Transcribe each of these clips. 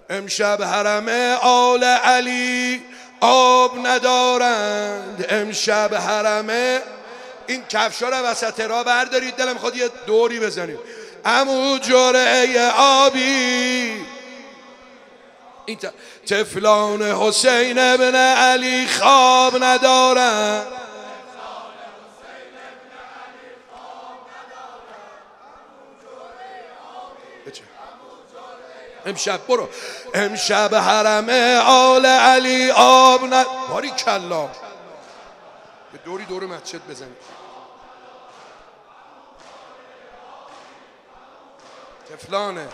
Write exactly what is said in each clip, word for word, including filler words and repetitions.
امشب حرم آل علی آب ندارند. امشب حرم. این کفشا رو وسط راه بردارید، دلم خود یه دوری بزنیم. عمو جرعه آبی این تفلان حسین ابن علی خواب ندارند. امشب برو امشب حرم آل علی آب ن... باری کلا یه دوری دور مسجد بزنید. تفلانه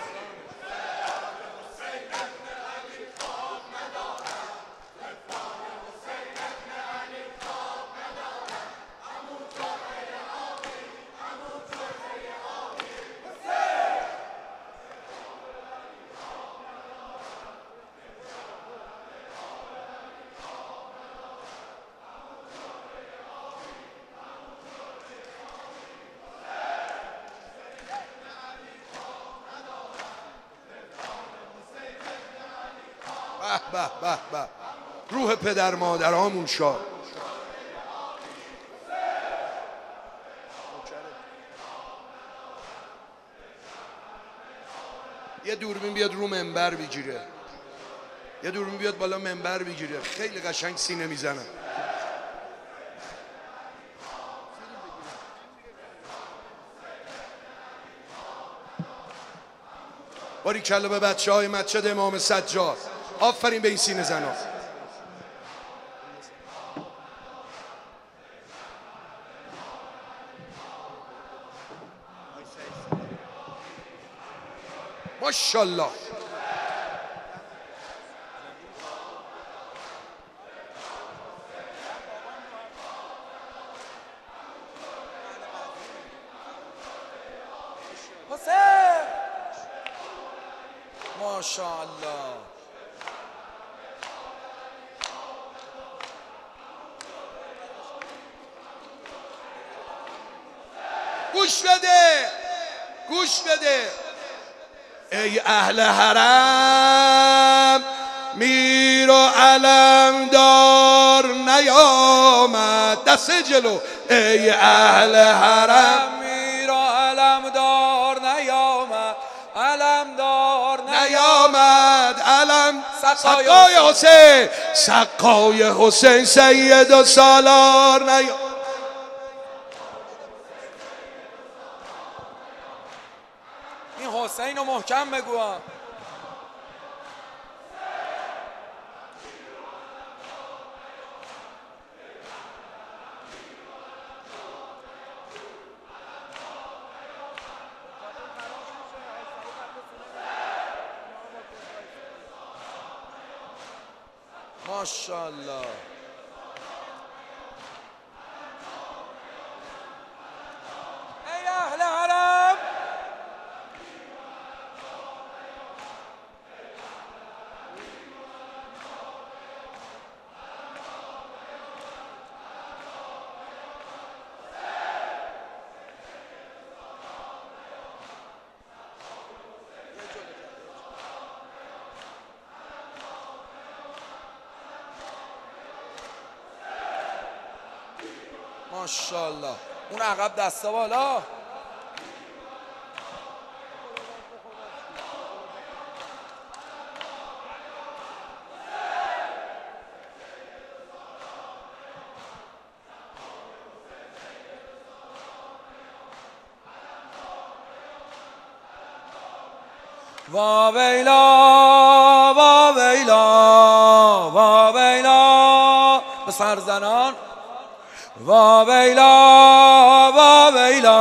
به به به روح پدر مادرامون شاد. یه دوربین بیاد رو منبر بگیره، یه دوربین بیاد بالا منبر بگیره، خیلی قشنگ سینه میزنن. باری کلا به بچه های مسجد امام سجاد. آفرین به این سینه زنان. ماشاءالله. حسین ماشاءالله. گوش بده گوش بده ای اهل حرم، میر و علمدار نیامد. دست جلو. ای اهل حرم، میر و علمدار نیامد، علمدار نیامد. علم سقای حسین، سقای حسین سید و سالار نیامد. این حسین رو محکم بگو. ماشاءالله. ای اهل حرم، ماشاءالله. اون عقب دستا بالا. وا ویلا وا ویلا وا ویلا به سرزنان. وا ویلا وا ویلا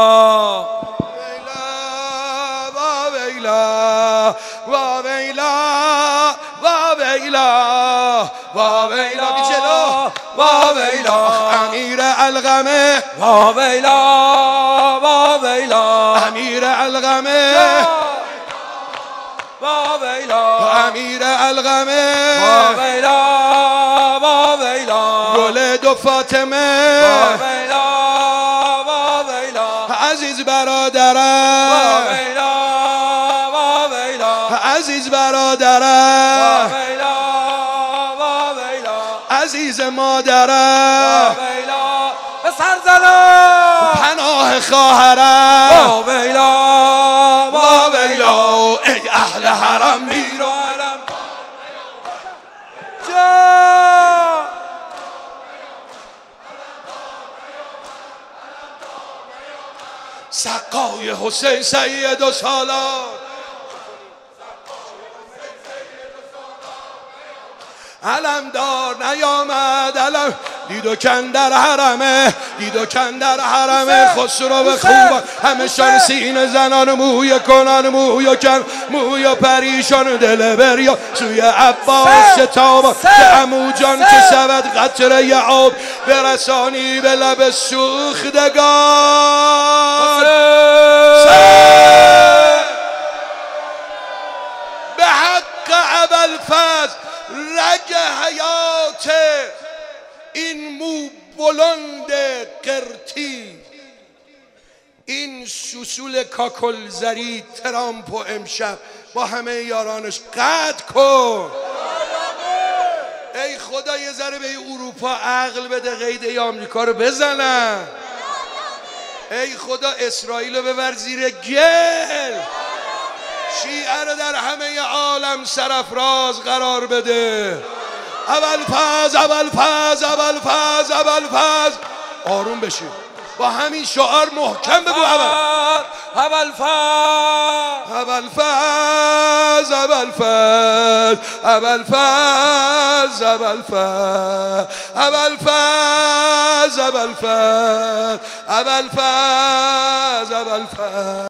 وا ویلا وا ویلا وا ویلا وا ویلا بی جلو. وا ویلا امیر القمه. وا ویلا وا ویلا امیر القمه. وا ویلا امیر القمه. وا ویلا وا ویلا گل دو فاطمه. وا ویلا وا ویلا عزیز برادرم. وا ویلا وا ویلا عزیز برادرم. مادره ویلا و ویلا عزیز مادره ویلا به سر زنم پناه خواهره و ویلا و ویلا ای اهل حرم میر و علم جا سقای حسین سید و سالار علمدار نیامد علم دید و کن در حرمه دید و کن در حرمه خسرو به خوبان همه شان سینه زنان موی کنان موی کن موی پریشان دل بریا سوی عباس شتاب که عمو جان که شود قطره آب برسانی به لب سوختگان به حق ابوالفضل رگ حیات این مو بلند قرتی این سوسول کاکلزری ترامپ و امشب با همه یارانش قطع کن. ای خدا یه ذره به اروپا عقل بده قید آمریکا رو بزنن. ای خدا اسرائیل رو ببر زیر گل شیعه رو در همه عالم سرافراز قرار بده. ابوالفضل ابوالفضل ابوالفضل ابوالفضل آروم بشید با همین شعار محکم بگو اول ابوالفضل ابوالفضل ابوالفضل ابوالفضل ابوالفضل ابوالفضل ابوالفضل ابوالفضل ابوالفضل